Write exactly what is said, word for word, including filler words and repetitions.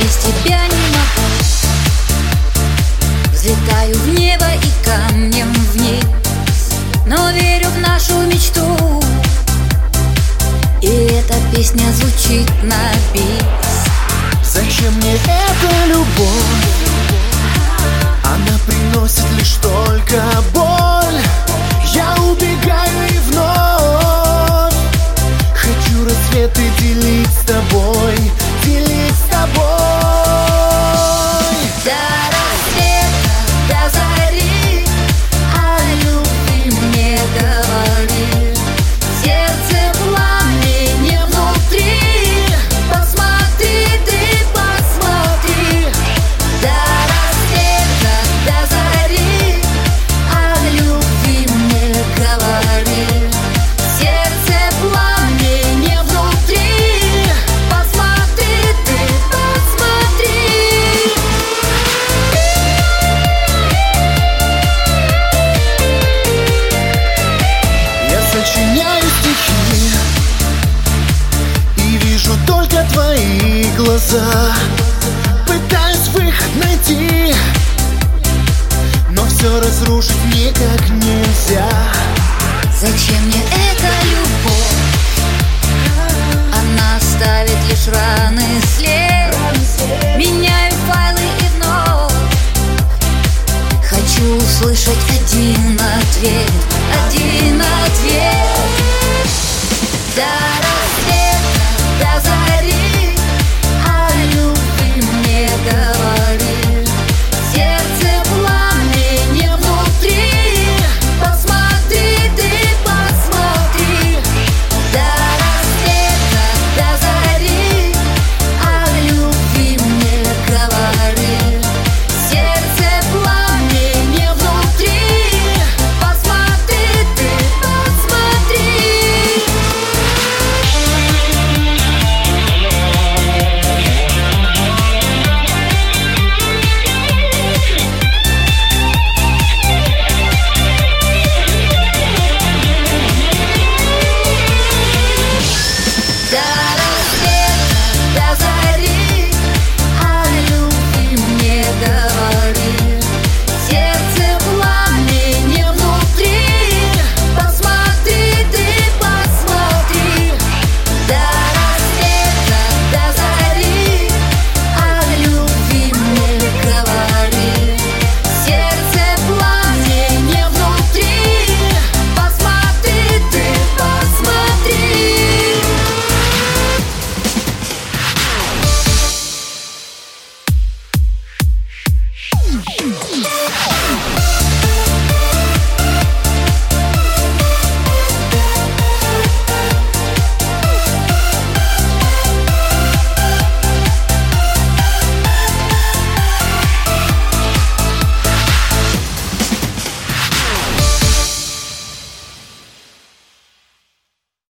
без тебя не могу. Взлетаю в небо и камнем вниз, но верю в нашу мечту. И эта песня звучит на бис. Зачем мне эта любовь? Она приносит лишь только боль. Я убегаю и вновь хочу рассветы делить с тобой, делить с тобой. До рассвета, до зари о любви мне говори. Сердце пламени внутри, посмотри, ты посмотри. До рассвета, до зари о любви мне говори. Сердце пламени внутри, посмотри, ты посмотри. Я сочиняю стихи и вижу только твои глаза. Пытаюсь выход найти, но все разрушить никак нельзя. Зачем мне это?